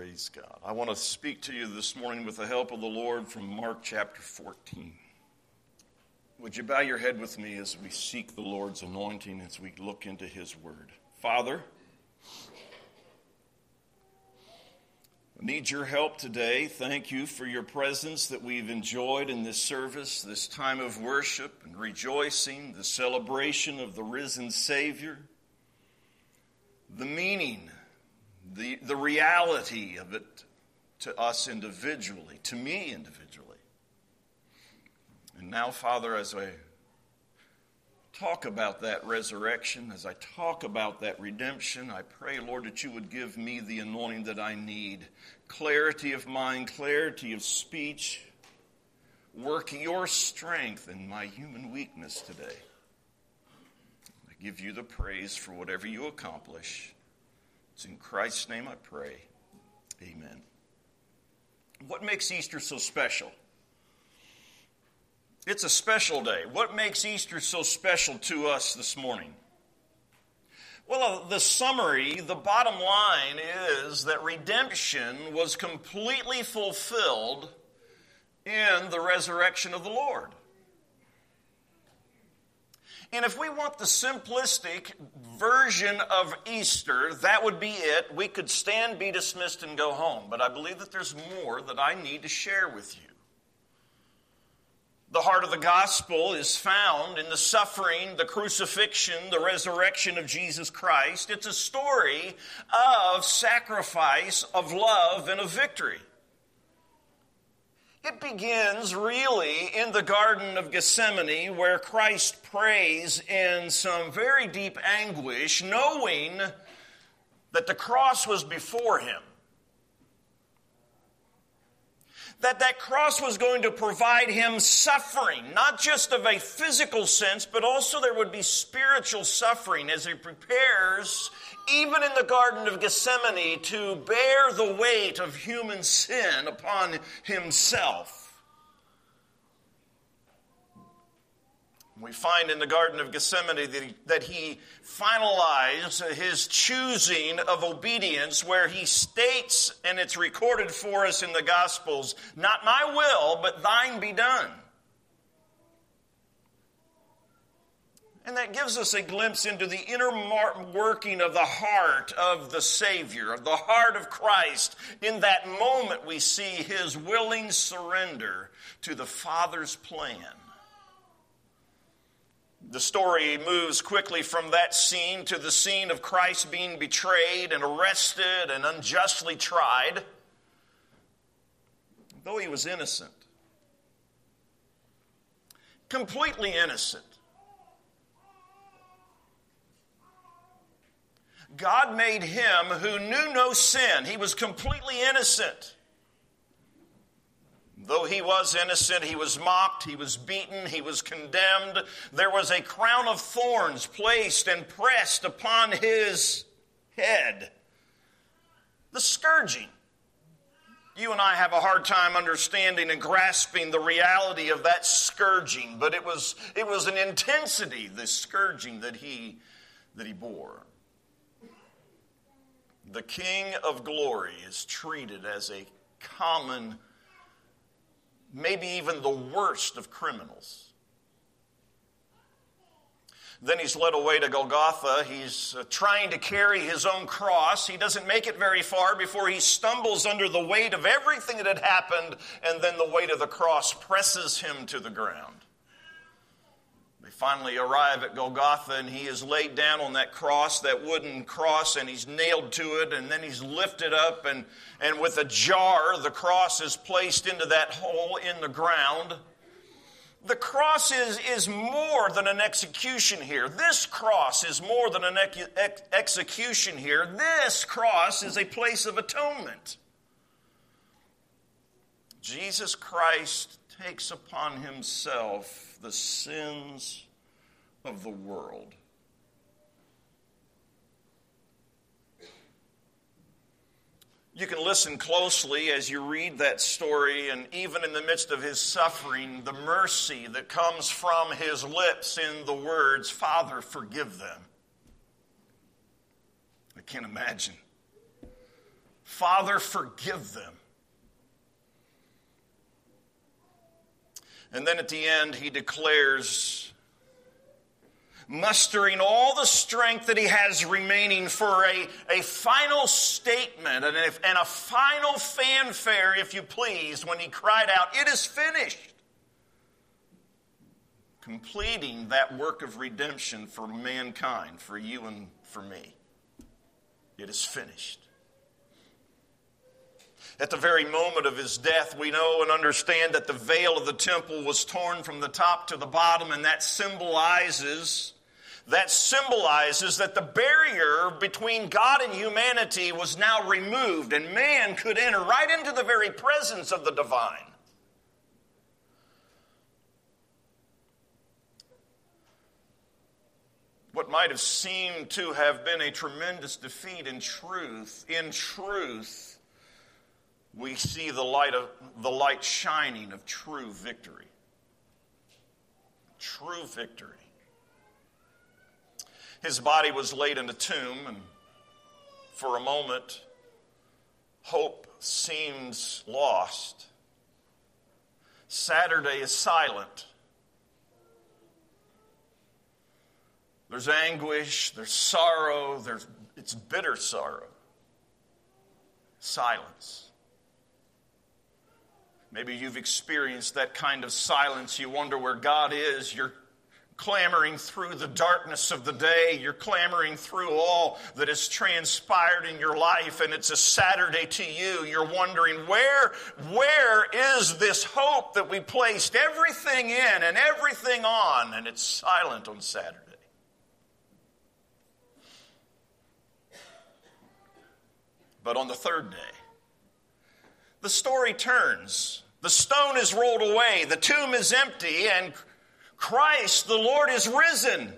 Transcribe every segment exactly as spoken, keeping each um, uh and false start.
Praise God. I want to speak to you this morning with the help of the Lord from Mark chapter fourteen. Would you bow your head with me as we seek the Lord's anointing, as we look into his word? Father, I need your help today. Thank you for your presence that we've enjoyed in this service, this time of worship and rejoicing, the celebration of the risen Savior, the meaning, the, the reality of it to us individually, to me individually. And now, Father, as I talk about that resurrection, as I talk about that redemption, I pray, Lord, that you would give me the anointing that I need. Clarity of mind, clarity of speech. Work your strength in my human weakness today. I give you the praise for whatever you accomplish. It's in Christ's name I pray. Amen. What makes Easter so special? It's a special day. What makes Easter so special to us this morning? Well, the summary, the bottom line is that redemption was completely fulfilled in the resurrection of the Lord. And if we want the simplistic version of Easter, that would be it. We could stand, be dismissed, and go home. But I believe that there's more that I need to share with you. The heart of the gospel is found in the suffering, the crucifixion, the resurrection of Jesus Christ. It's a story of sacrifice, of love, and of victory. It begins really in the Garden of Gethsemane, where Christ prays in some very deep anguish, knowing that the cross was before him. That that cross was going to provide him suffering, not just of a physical sense, but also there would be spiritual suffering as he prepares, even in the Garden of Gethsemane, to bear the weight of human sin upon himself. We find in the Garden of Gethsemane that he, that he finalized his choosing of obedience, where he states, and it's recorded for us in the Gospels, "Not my will, but thine be done." And that gives us a glimpse into the inner working of the heart of the Savior, of the heart of Christ. In that moment, we see his willing surrender to the Father's plan. The story moves quickly from that scene to the scene of Christ being betrayed and arrested and unjustly tried, though he was innocent. Completely innocent. God made him who knew no sin. He was completely innocent. Though he was innocent, he was mocked, he was beaten, he was condemned. There was a crown of thorns placed and pressed upon his head. The scourging. You and I have a hard time understanding and grasping the reality of that scourging, but it was, it was an intensity, the scourging that he, that he bore. The King of Glory is treated as a common, maybe even the worst of criminals. Then he's led away to Golgotha. He's uh, trying to carry his own cross. He doesn't make it very far before he stumbles under the weight of everything that had happened, and then the weight of the cross presses him to the ground. They finally arrive at Golgotha, and he is laid down on that cross, that wooden cross, and he's nailed to it, and then he's lifted up, and, and with a jar, the cross is placed into that hole in the ground. The cross is, is more than an execution here. This cross is more than an ex- ex- execution here. This cross is a place of atonement. Jesus Christ takes upon himself the sins of the world. You can listen closely as you read that story, and even in the midst of his suffering, the mercy that comes from his lips in the words, "Father, forgive them." I can't imagine. Father, forgive them. And then at the end, he declares, mustering all the strength that he has remaining for a, a final statement and a, and a final fanfare, if you please, when he cried out, "It is finished," completing that work of redemption for mankind, for you and for me. It is finished. At the very moment of his death, we know and understand that the veil of the temple was torn from the top to the bottom, and that symbolizes That symbolizes that the barrier between God and humanity was now removed, and man could enter right into the very presence of the divine. What might have seemed to have been a tremendous defeat, in truth, in truth, we see the light of the light shining of true victory. True victory. His body was laid in a tomb, and for a moment, hope seems lost. Saturday is silent. There's anguish, there's sorrow, there's it's bitter sorrow. Silence. Maybe you've experienced that kind of silence. You wonder where God is. You're clamoring through the darkness of the day. You're clamoring through all that has transpired in your life, and it's a Saturday to you. You're wondering, where, where is this hope that we placed everything in and everything on? And it's silent on Saturday. But on the third day, the story turns. The stone is rolled away. The tomb is empty, and Christ, the Lord, is risen.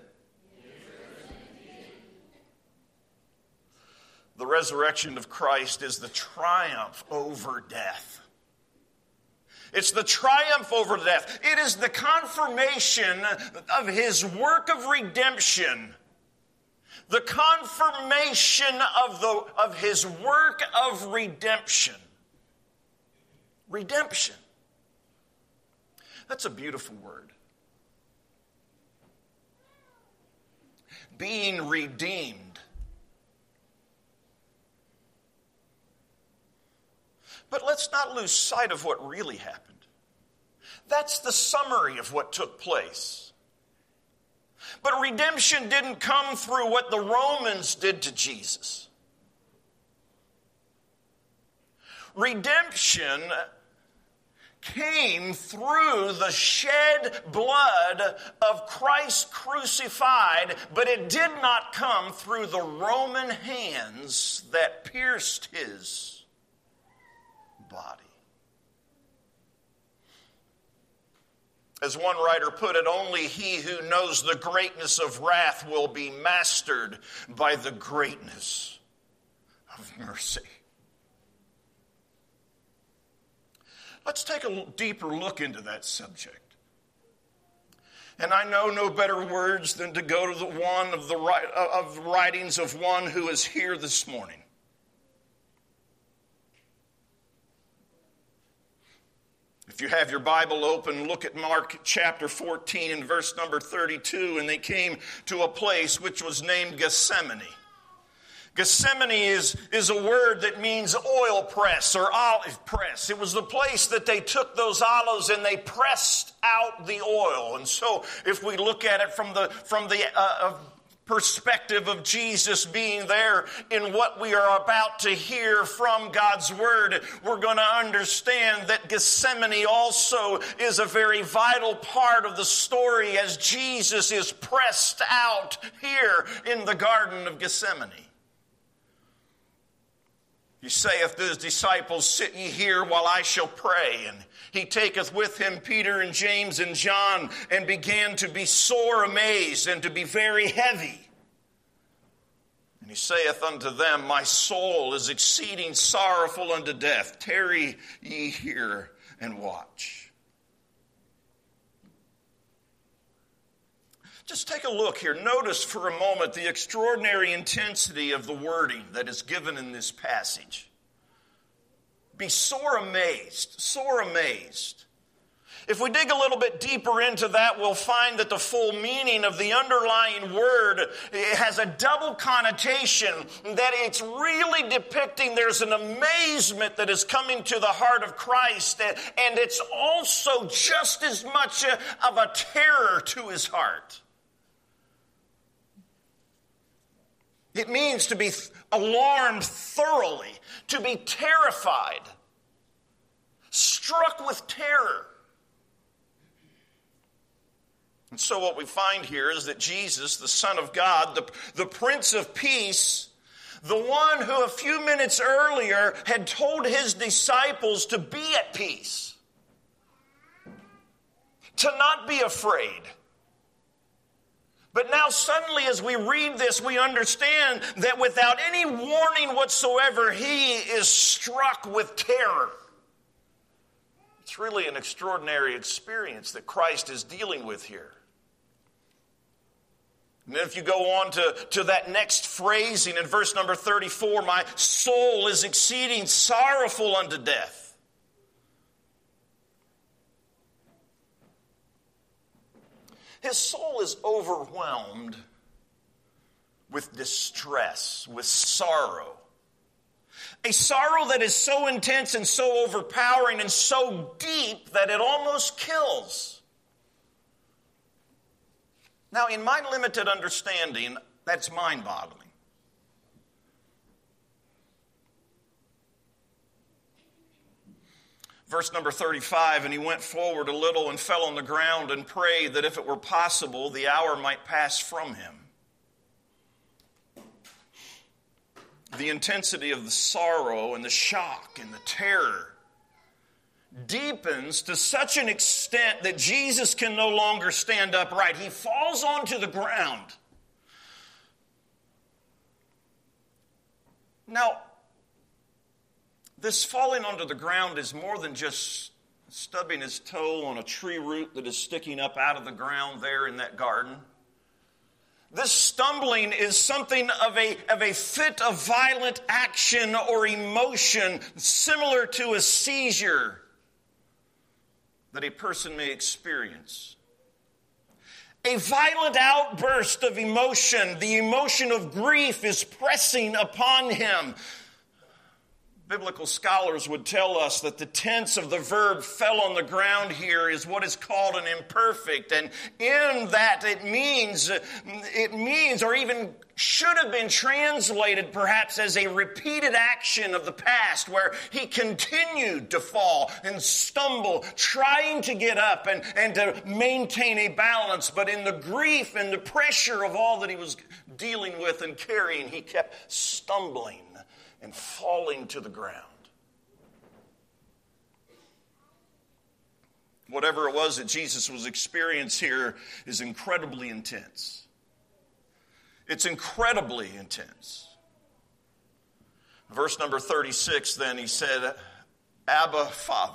The resurrection of Christ is the triumph over death. It's the triumph over death. It is the confirmation of his work of redemption. The confirmation of, the, of his work of redemption. Redemption. That's a beautiful word. Being redeemed. But let's not lose sight of what really happened. That's the summary of what took place. But redemption didn't come through what the Romans did to Jesus. Redemption came through the shed blood of Christ crucified, but it did not come through the Roman hands that pierced his body. As one writer put it, only he who knows the greatness of wrath will be mastered by the greatness of mercy. Let's take a deeper look into that subject. And I know no better words than to go to the one of the of the writings of one who is here this morning. If you have your Bible open, look at Mark chapter fourteen and verse number thirty-two. And they came to a place which was named Gethsemane. Gethsemane is, is a word that means oil press or olive press. It was the place that they took those olives and they pressed out the oil. And so if we look at it from the, from the uh, perspective of Jesus being there in what we are about to hear from God's Word, we're going to understand that Gethsemane also is a very vital part of the story as Jesus is pressed out here in the Garden of Gethsemane. He saith to his disciples, sit ye here while I shall pray. And he taketh with him Peter and James and John, and began to be sore amazed and to be very heavy. And he saith unto them, my soul is exceeding sorrowful unto death. Tarry ye here and watch. Just take a look here. Notice for a moment the extraordinary intensity of the wording that is given in this passage. be sore amazed, sore amazed. If we dig a little bit deeper into that, we'll find that the full meaning of the underlying word has a double connotation, that it's really depicting there's an amazement that is coming to the heart of Christ, and it's also just as much of a terror to his heart. It means to be alarmed thoroughly, to be terrified, struck with terror. And so what we find here is that Jesus, the Son of God, the, the Prince of Peace, the one who a few minutes earlier had told his disciples to be at peace, to not be afraid. But now suddenly as we read this, we understand that without any warning whatsoever, he is struck with terror. It's really an extraordinary experience that Christ is dealing with here. And then if you go on to, to that next phrasing in verse number thirty-four, my soul is exceeding sorrowful unto death. His soul is overwhelmed with distress, with sorrow. A sorrow that is so intense and so overpowering and so deep that it almost kills. Now, in my limited understanding, that's mind-boggling. Verse number thirty-five, and he went forward a little and fell on the ground and prayed that if it were possible, the hour might pass from him. The intensity of the sorrow and the shock and the terror deepens to such an extent that Jesus can no longer stand upright. He falls onto the ground. Now, this falling onto the ground is more than just stubbing his toe on a tree root that is sticking up out of the ground there in that garden. This stumbling is something of a, of a fit of violent action or emotion similar to a seizure that a person may experience. A violent outburst of emotion, the emotion of grief, is pressing upon him. Biblical scholars would tell us that the tense of the verb fell on the ground here is what is called an imperfect. And in that it means, it means, or even should have been translated perhaps as a repeated action of the past where he continued to fall and stumble, trying to get up and, and to maintain a balance. But in the grief and the pressure of all that he was dealing with and carrying, he kept stumbling and falling to the ground. Whatever it was that Jesus was experiencing here is incredibly intense. It's incredibly intense. Verse number thirty-six, then he said, Abba, Father.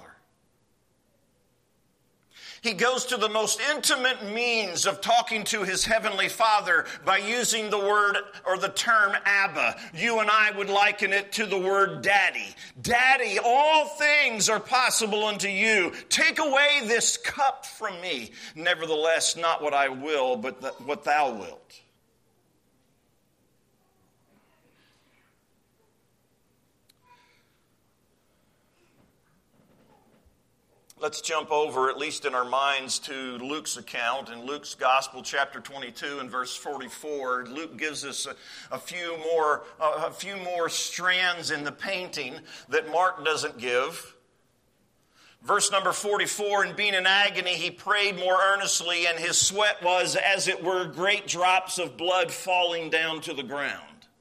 He goes to the most intimate means of talking to his heavenly Father by using the word or the term Abba. You and I would liken it to the word Daddy. Daddy, all things are possible unto you. Take away this cup from me. Nevertheless, not what I will, but th- what thou wilt. Let's jump over, at least in our minds, to Luke's account. In Luke's Gospel, chapter twenty-two and verse forty-four, Luke gives us a, a few more uh, a few more strands in the painting that Mark doesn't give. Verse number forty-four, and being in agony, he prayed more earnestly, and his sweat was, as it were, great drops of blood falling down to the ground.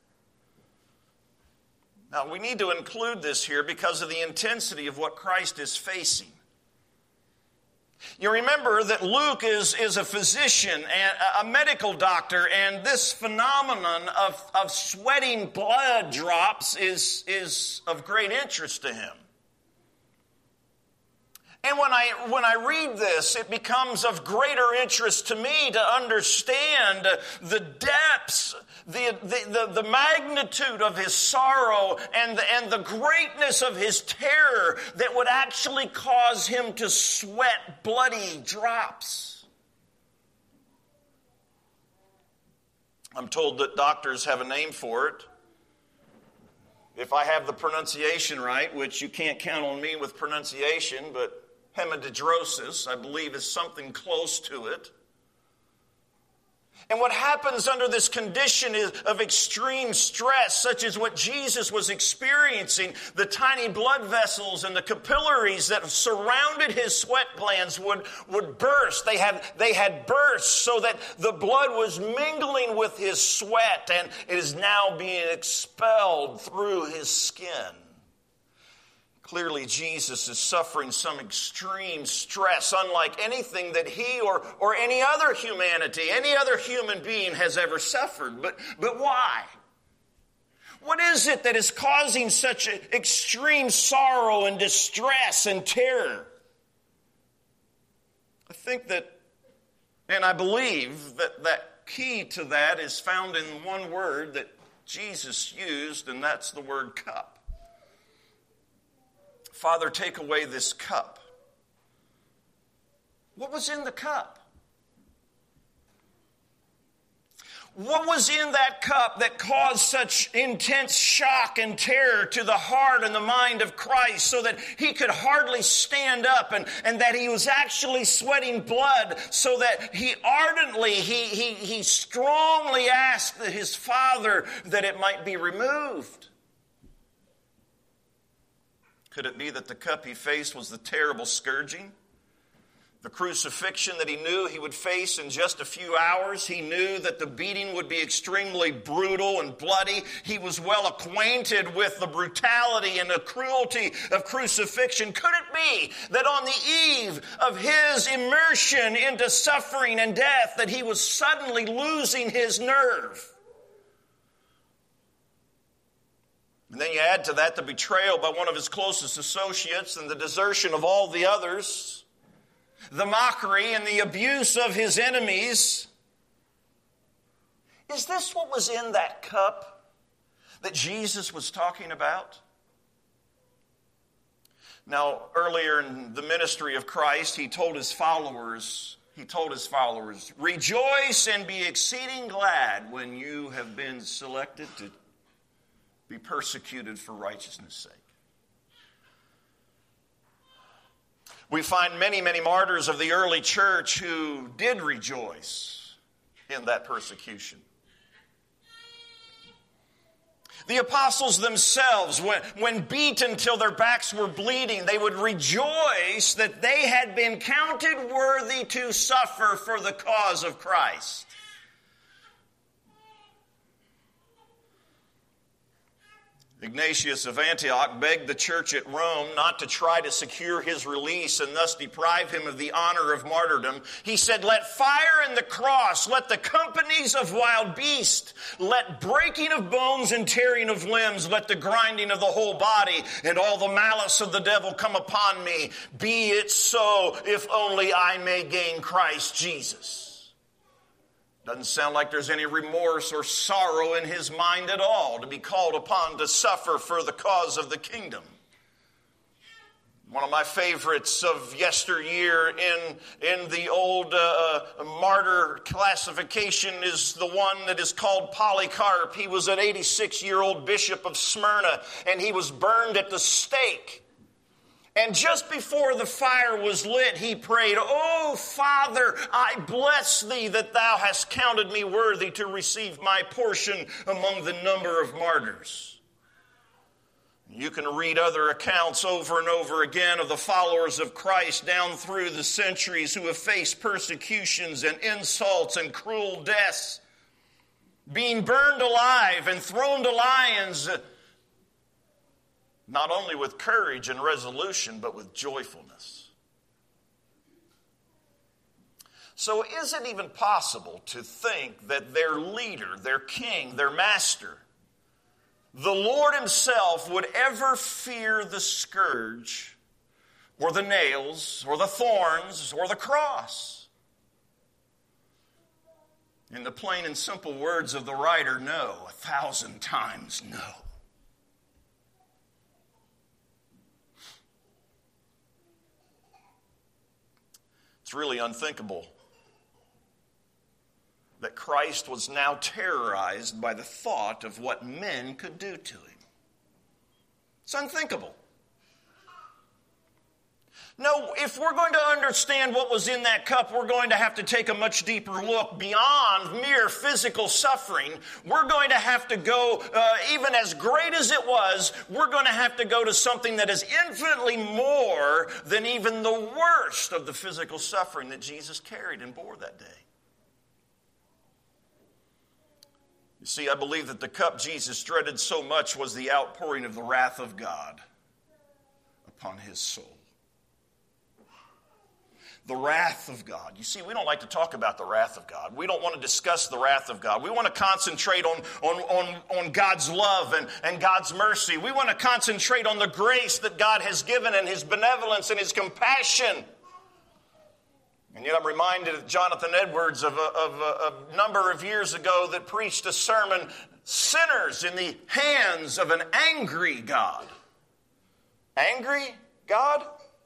Now, we need to include this here because of the intensity of what Christ is facing. You remember that Luke is, is a physician, and a medical doctor, and this phenomenon of, of sweating blood drops is, is of great interest to him. And when I when I read this, it becomes of greater interest to me to understand the depths, the, the, the, the magnitude of his sorrow and the, and the greatness of his terror that would actually cause him to sweat bloody drops. I'm told that doctors have a name for it. If I have the pronunciation right, which you can't count on me with pronunciation, but hemidrosis, I believe, is something close to it. And what happens under this condition is of extreme stress, such as what Jesus was experiencing, the tiny blood vessels and the capillaries that surrounded his sweat glands would, would burst. They had, they had burst so that the blood was mingling with his sweat, and it is now being expelled through his skin. Clearly, Jesus is suffering some extreme stress, unlike anything that he or, or any other humanity, any other human being has ever suffered. But, but why? What is it that is causing such extreme sorrow and distress and terror? I think that, and I believe that that key to that is found in one word that Jesus used, and that's the word cup. Father, take away this cup. What was in the cup? What was in that cup that caused such intense shock and terror to the heart and the mind of Christ so that he could hardly stand up and, and that he was actually sweating blood so that he ardently, he, he, he strongly asked his Father that it might be removed? Could it be that the cup he faced was the terrible scourging? The crucifixion that he knew he would face in just a few hours. He knew that the beating would be extremely brutal and bloody. He was well acquainted with the brutality and the cruelty of crucifixion. Could it be that on the eve of his immersion into suffering and death that he was suddenly losing his nerve? And then you add to that the betrayal by one of his closest associates and the desertion of all the others, the mockery and the abuse of his enemies. Is this what was in that cup that Jesus was talking about? Now, earlier in the ministry of Christ, he told his followers, he told his followers, rejoice and be exceeding glad when you have been selected to be persecuted for righteousness' sake. We find many, many martyrs of the early church who did rejoice in that persecution. The apostles themselves, when, when beaten till their backs were bleeding, they would rejoice that they had been counted worthy to suffer for the cause of Christ. Ignatius of Antioch begged the church at Rome not to try to secure his release and thus deprive him of the honor of martyrdom. He said, let fire and the cross, let the companies of wild beasts, let breaking of bones and tearing of limbs, let the grinding of the whole body and all the malice of the devil come upon me. Be it so, if only I may gain Christ Jesus. Doesn't sound like there's any remorse or sorrow in his mind at all to be called upon to suffer for the cause of the kingdom. One of my favorites of yesteryear in, in the old uh, martyr classification is the one that is called Polycarp. He was an eighty-six-year-old bishop of Smyrna, and he was burned at the stake. And just before the fire was lit, he prayed, "Oh, Father, I bless thee that thou hast counted me worthy to receive my portion among the number of martyrs." You can read other accounts over and over again of the followers of Christ down through the centuries who have faced persecutions and insults and cruel deaths, being burned alive and thrown to lions, not only with courage and resolution, but with joyfulness. So is it even possible to think that their leader, their king, their master, the Lord himself, would ever fear the scourge or the nails, or the thorns, or the cross. In the plain and simple words of the writer, no, a thousand times no. It's really unthinkable that Christ was now terrorized by the thought of what men could do to him. It's unthinkable. No, if we're going to understand what was in that cup, we're going to have to take a much deeper look beyond mere physical suffering. We're going to have to go, uh, even as great as it was, we're going to have to go to something that is infinitely more than even the worst of the physical suffering that Jesus carried and bore that day. You see, I believe that the cup Jesus dreaded so much was the outpouring of the wrath of God upon his soul. The wrath of God. You see, we don't like to talk about the wrath of God. We don't want to discuss the wrath of God. We want to concentrate on, on, on, on God's love and, and God's mercy. We want to concentrate on the grace that God has given and his benevolence and his compassion. And yet I'm reminded of Jonathan Edwards of a, of a, a number of years ago that preached a sermon, Sinners in the Hands of an Angry God. Angry God?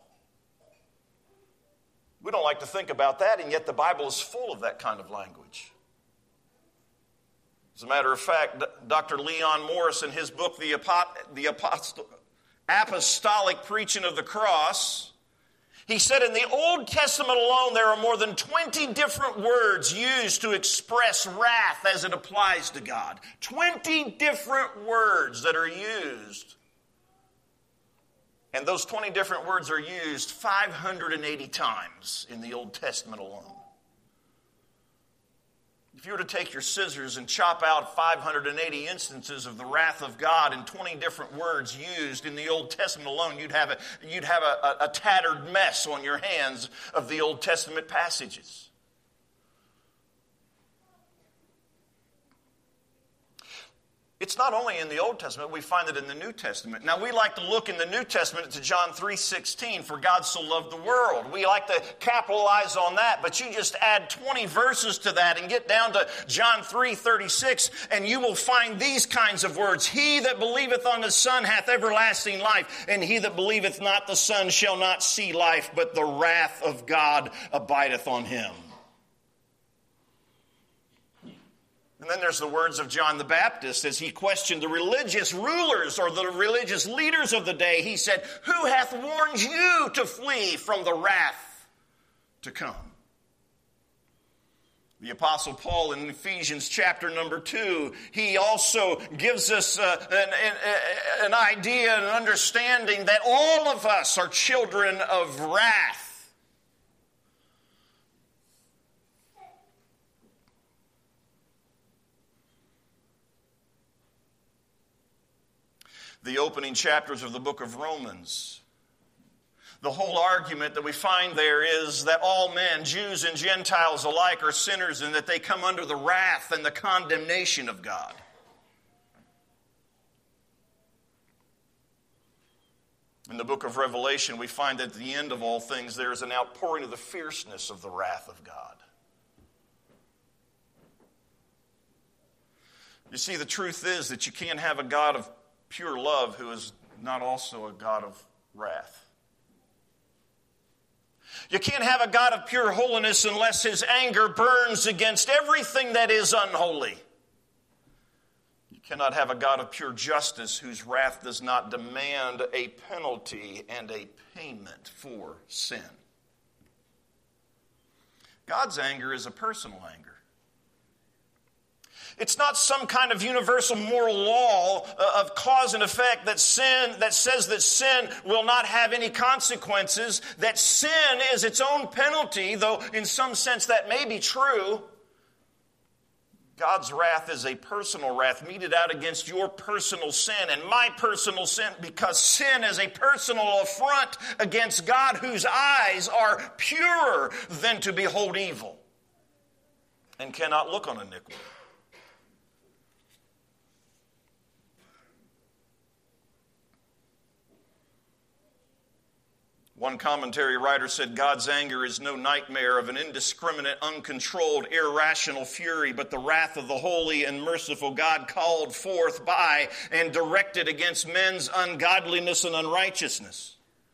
We don't like to think about that, and yet the Bible is full of that kind of language. As a matter of fact, Doctor Leon Morris, in his book, The, Apo- the Apost- Apostolic Preaching of the Cross, he said in the Old Testament alone, there are more than twenty different words used to express wrath as it applies to God. twenty different words that are used. And those twenty different words are used five hundred eighty times in the Old Testament alone. If you were to take your scissors and chop out five hundred eighty instances of the wrath of God in twenty different words used in the Old Testament alone, you'd have a, you'd have a, a, a tattered mess on your hands of the Old Testament passages. It's not only in the Old Testament, we find it in the New Testament. Now, we like to look in the New Testament to John three sixteen, for God so loved the world. We like to capitalize on that, but you just add twenty verses to that and get down to John three thirty-six, and you will find these kinds of words. He that believeth on the Son hath everlasting life, and he that believeth not the Son shall not see life, but the wrath of God abideth on him. And then there's the words of John the Baptist as he questioned the religious rulers or the religious leaders of the day. He said, who hath warned you to flee from the wrath to come? The Apostle Paul in Ephesians chapter number two, he also gives us uh, an, an, an idea, an understanding that all of us are children of wrath. The opening chapters of the book of Romans. The whole argument that we find there is that all men, Jews and Gentiles alike, are sinners and that they come under the wrath and the condemnation of God. In the book of Revelation, we find that at the end of all things there is an outpouring of the fierceness of the wrath of God. You see, the truth is that you can't have a God of pure love who is not also a God of wrath. You can't have a God of pure holiness unless his anger burns against everything that is unholy. You cannot have a God of pure justice whose wrath does not demand a penalty and a payment for sin. God's anger is a personal anger. It's not some kind of universal moral law of cause and effect that sin that says that sin will not have any consequences, that sin is its own penalty, though in some sense that may be true. God's wrath is a personal wrath meted out against your personal sin and my personal sin, because sin is a personal affront against God, whose eyes are purer than to behold evil and cannot look on iniquity. One commentary writer said, God's anger is no nightmare of an indiscriminate, uncontrolled, irrational fury, but the wrath of the holy and merciful God called forth by and directed against men's ungodliness and unrighteousness.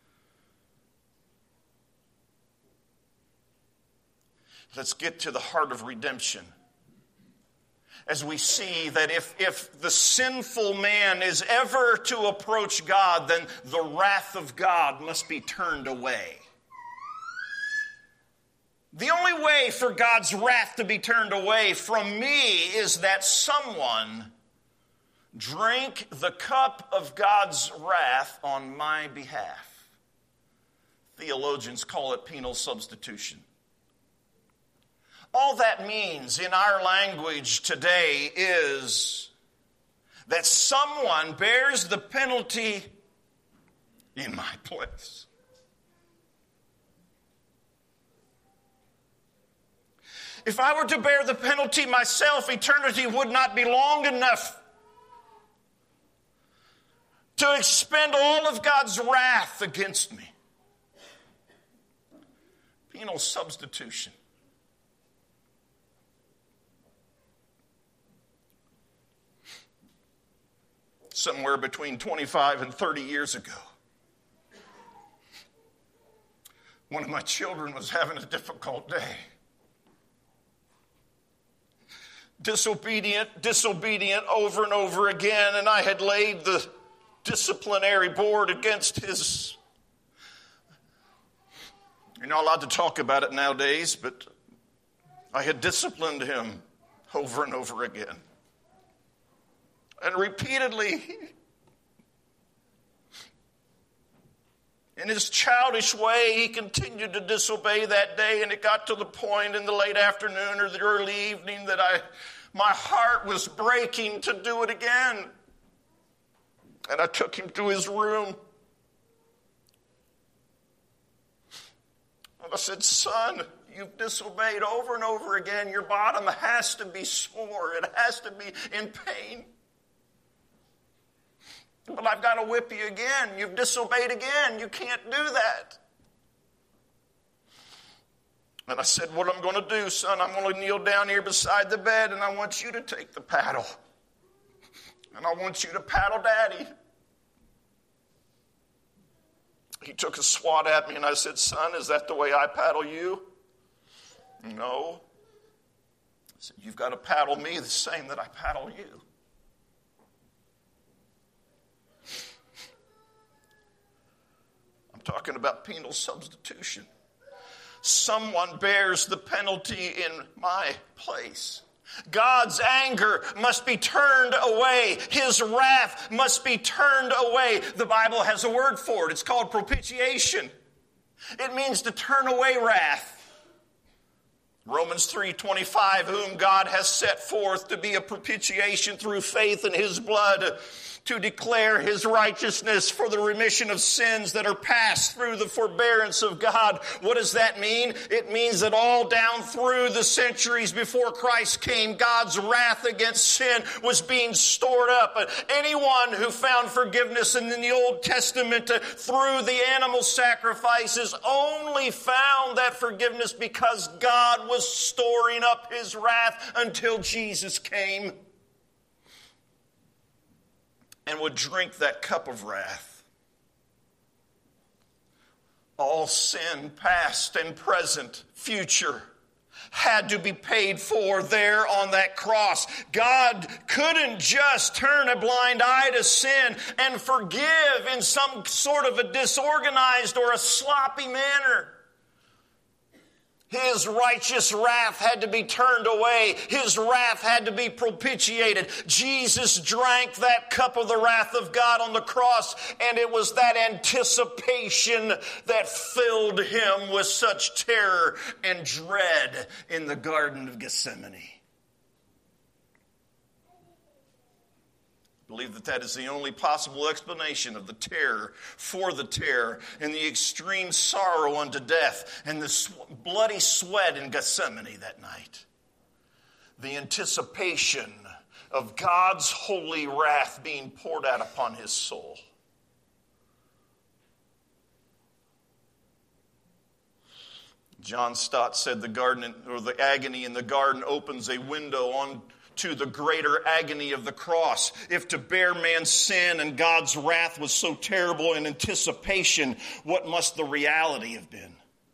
Let's get to the heart of redemption. As we see that if, if the sinful man is ever to approach God, then the wrath of God must be turned away. The only way for God's wrath to be turned away from me is that someone drink the cup of God's wrath on my behalf. Theologians call it penal substitution. All that means in our language today is that someone bears the penalty in my place. If I were to bear the penalty myself, eternity would not be long enough to expend all of God's wrath against me. Penal substitution. Somewhere between twenty-five and thirty years ago, one of my children was having a difficult day. Disobedient, disobedient over and over again, and I had laid the disciplinary board against his. You're not allowed to talk about it nowadays, but I had disciplined him over and over again. And repeatedly, in his childish way, he continued to disobey that day, and it got to the point in the late afternoon or the early evening that I, my heart was breaking to do it again. And I took him to his room. And I said, son, you've disobeyed over and over again. Your bottom has to be sore. It has to be in pain. But I've got to whip you again. You've disobeyed again. You can't do that. And I said, what I'm going to do, son, I'm going to kneel down here beside the bed, and I want you to take the paddle. And I want you to paddle Daddy. He took a swat at me, and I said, son, is that the way I paddle you? No. I said, you've got to paddle me the same that I paddle you. Talking about penal substitution. Someone bears the penalty in my place. God's anger must be turned away. His wrath must be turned away. The Bible has a word for it. It's called propitiation. It means to turn away wrath. Romans three twenty-five, whom God has set forth to be a propitiation through faith in his blood, to declare his righteousness for the remission of sins that are passed through the forbearance of God. What does that mean? It means that all down through the centuries before Christ came, God's wrath against sin was being stored up. Anyone who found forgiveness in the Old Testament through the animal sacrifices only found that forgiveness because God was storing up his wrath until Jesus came and would drink that cup of wrath. All sin, past and present, future, had to be paid for there on that cross. God couldn't just turn a blind eye to sin and forgive in some sort of a disorganized or a sloppy manner. His righteous wrath had to be turned away. His wrath had to be propitiated. Jesus drank that cup of the wrath of God on the cross, and it was that anticipation that filled him with such terror and dread in the Garden of Gethsemane. I believe that that is the only possible explanation of the terror, for the terror, and the extreme sorrow unto death, and the sw- bloody sweat in Gethsemane that night. The anticipation of God's holy wrath being poured out upon his soul. John Stott said the garden, or the agony in the garden opens a window on to the greater agony of the cross. If to bear man's sin and God's wrath was so terrible in anticipation, what must the reality have been?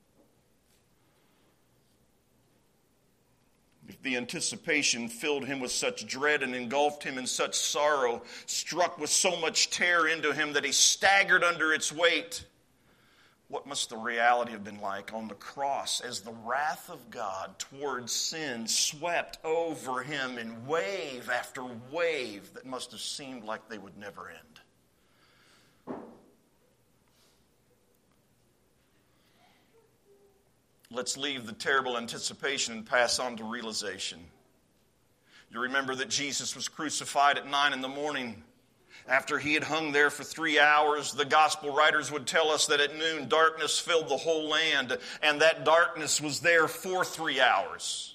If the anticipation filled him with such dread and engulfed him in such sorrow, struck with so much terror into him that he staggered under its weight, what must the reality have been like on the cross as the wrath of God towards sin swept over him in wave after wave that must have seemed like they would never end? Let's leave the terrible anticipation and pass on to realization. You remember that Jesus was crucified at nine in the morning. After he had hung there for three hours, the gospel writers would tell us that at noon darkness filled the whole land, and that darkness was there for three hours.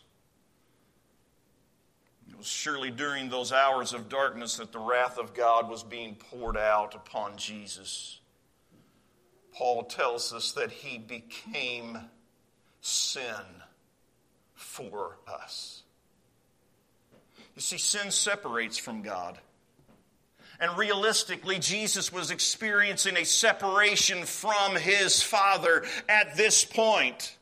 It was surely during those hours of darkness that the wrath of God was being poured out upon Jesus. Paul tells us that he became sin for us. You see, sin separates from God. And realistically, Jesus was experiencing a separation from his Father at this point.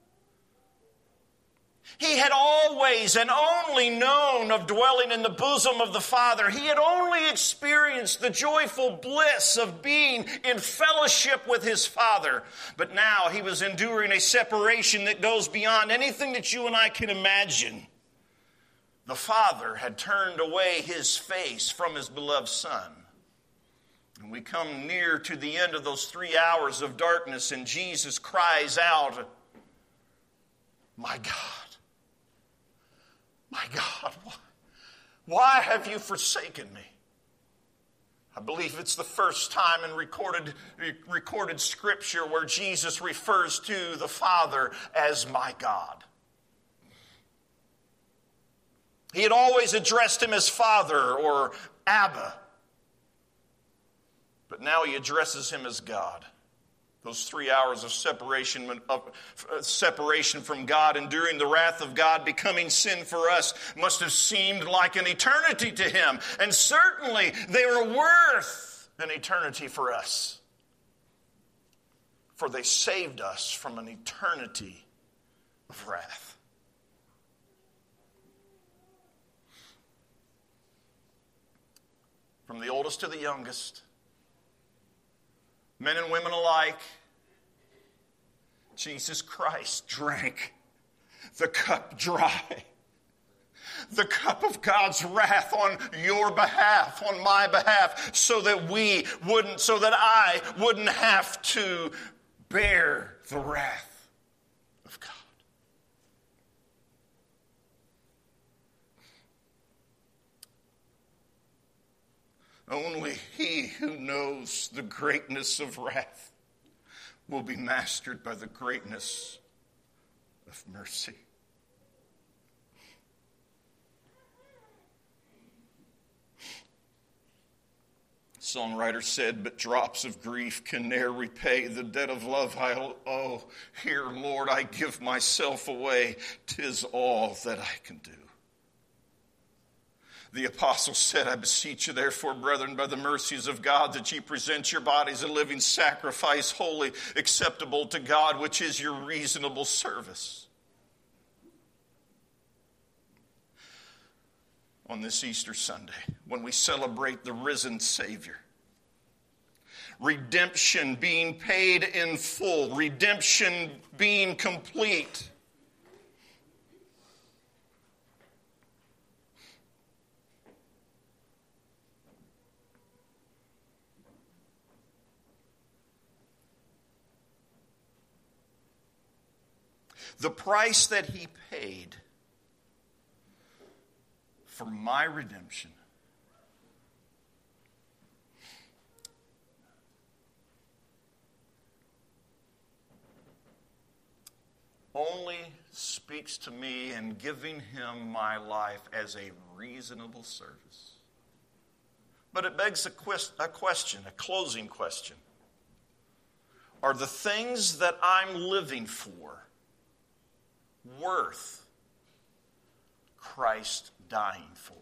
He had always and only known of dwelling in the bosom of the Father. He had only experienced the joyful bliss of being in fellowship with his Father. But now he was enduring a separation that goes beyond anything that you and I can imagine. The Father had turned away his face from his beloved Son. And we come near to the end of those three hours of darkness, and Jesus cries out, "My God, my God, why, why have you forsaken me?" I believe it's the first time in recorded, recorded scripture where Jesus refers to the Father as "my God." He had always addressed him as Father or Abba. But now he addresses him as God. Those three hours of separation, of separation from God, enduring the wrath of God, becoming sin for us, must have seemed like an eternity to him. And certainly they were worth an eternity for us. For they saved us from an eternity of wrath. From the oldest to the youngest, men and women alike, Jesus Christ drank the cup dry. The cup of God's wrath on your behalf, on my behalf, so that we wouldn't, so that I wouldn't have to bear the wrath of God. Only he who knows the greatness of wrath will be mastered by the greatness of mercy. The songwriter said, "But drops of grief can ne'er repay the debt of love I owe. Here, Lord, I give myself away. 'Tis all that I can do." The apostle said, "I beseech you therefore, brethren, by the mercies of God, that ye present your bodies a living sacrifice, holy, acceptable to God, which is your reasonable service." On this Easter Sunday, when we celebrate the risen Savior, redemption being paid in full, redemption being complete, the price that he paid for my redemption only speaks to me in giving him my life as a reasonable service. But it begs a, quest- a question, a closing question. Are the things that I'm living for worth Christ dying for?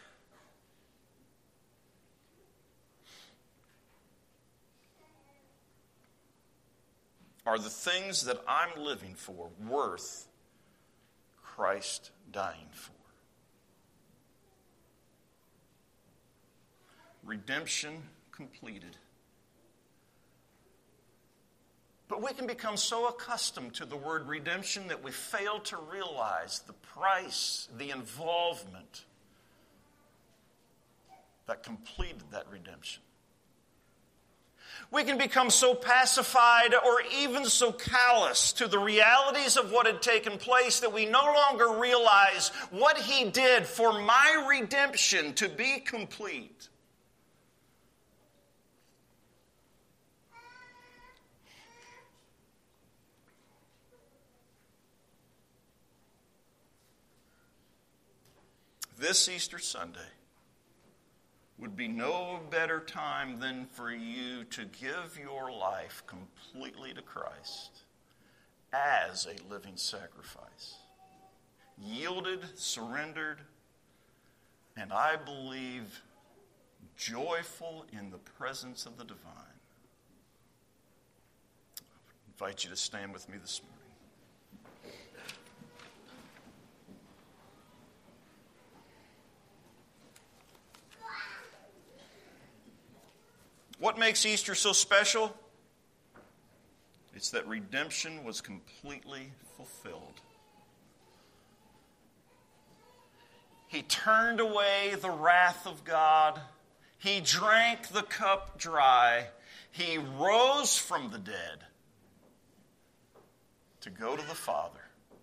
Are the things that I'm living for worth Christ dying for? Redemption completed. But we can become so accustomed to the word redemption that we fail to realize the price, the involvement that completed that redemption. We can become so pacified or even so callous to the realities of what had taken place that we no longer realize what He did for my redemption to be complete. This Easter Sunday would be no better time than for you to give your life completely to Christ as a living sacrifice. Yielded, surrendered, and I believe joyful in the presence of the divine. I invite you to stand with me this morning. What makes Easter so special? It's that redemption was completely fulfilled. He turned away the wrath of God. He drank the cup dry. He rose from the dead to go to the Father.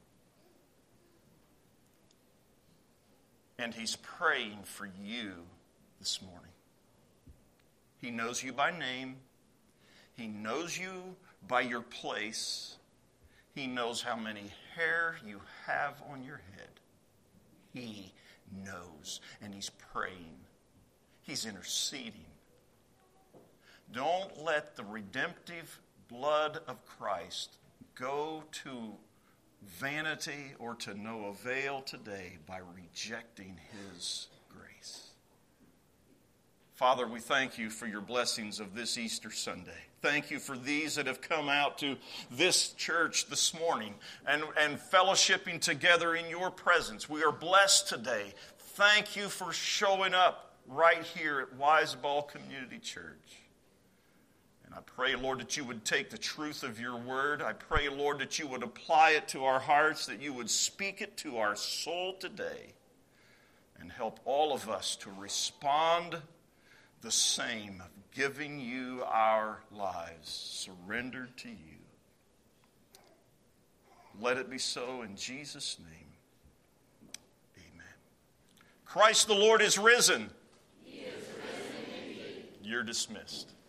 And He's praying for you this morning. He knows you by name. He knows you by your place. He knows how many hair you have on your head. He knows, and He's praying. He's interceding. Don't let the redemptive blood of Christ go to vanity or to no avail today by rejecting His grace. Father, we thank You for Your blessings of this Easter Sunday. Thank You for these that have come out to this church this morning and, and fellowshipping together in Your presence. We are blessed today. Thank You for showing up right here at Wiseball Community Church. And I pray, Lord, that You would take the truth of Your word. I pray, Lord, that You would apply it to our hearts, that You would speak it to our soul today, and help all of us to respond the same, of giving You our lives, surrendered to You. Let it be so in Jesus' name. Amen. Christ the Lord is risen. He is risen indeed. You're dismissed.